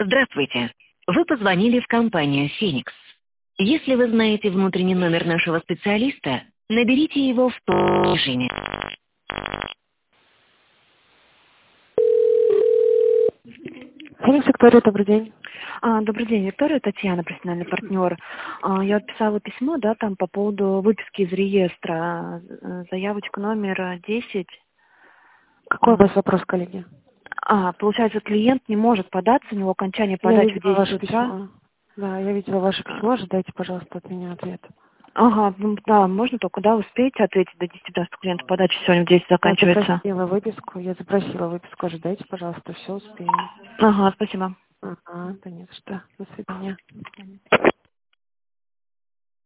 Здравствуйте. Вы позвонили в компанию «Феникс». Если вы знаете внутренний номер нашего специалиста, наберите его в том режиме. Феникс, Виктория, добрый день. Добрый день, Виктория, Татьяна, профессиональный партнер. Я писала письмо, да, там по поводу выписки из реестра, заявочка номер 10. Какой у вас вопрос, коллеги? Получается, клиент не может податься, у него окончание Я подачи в видела 10 ваше утра. письмо. Да, я видела ваше письмо. Ожидайте, пожалуйста, от меня ответ. Да, можно только, да, успеете ответить до 10, да, что клиент подачи сегодня в 10 заканчивается. Я запросила выписку, ожидайте, пожалуйста, все успеем. Спасибо. Да нет, что. До свидания.